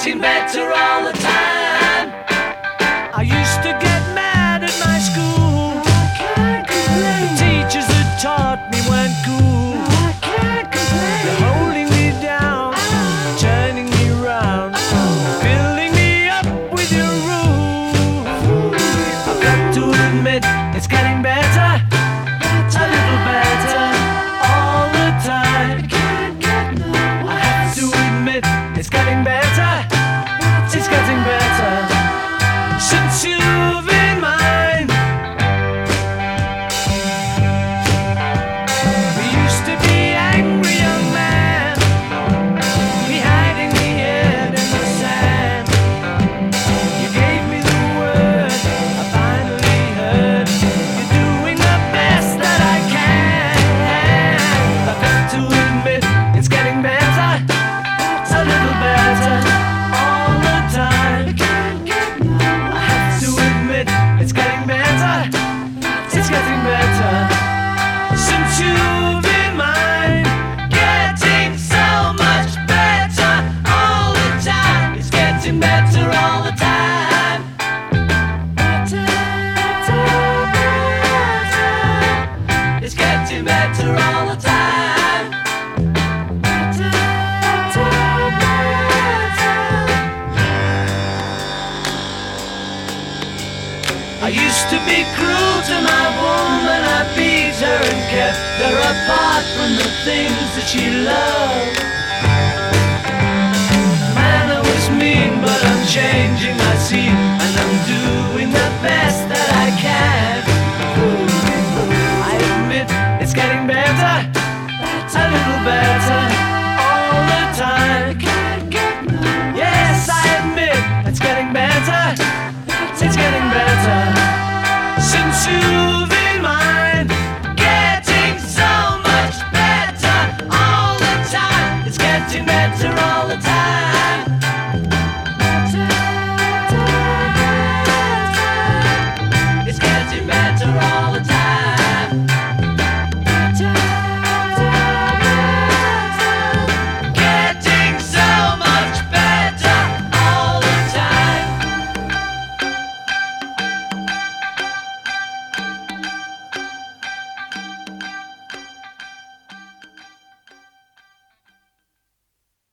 getting better all the time. I used to get mad at my school. I can't complain. The teachers that taught me weren't cool. I can't complain. They're holding me down, turning me round, filling me up with your rules. I've got to admit, it's getting better, a little better all the time. I have to admit, it's getting better, it's getting better since you've been mine. We used to be angry young man, we hiding the head in the sand. You gave me the word, I finally heard. You're doing the best that I can. I've got to admit, it's getting better, a little better all the time. I have to admit, it's getting better, it's getting better since you've been mine. Getting so much better all the time. It's getting better all the time. Better, better, better. It's getting better all the time. Better, better, better. I used to be cruel to my woman. I beat her and kept her apart from the things that she loved. Man, I was mean, but I'm changing, I see, and I'm doing the best that I can. I admit, it's getting better, a little better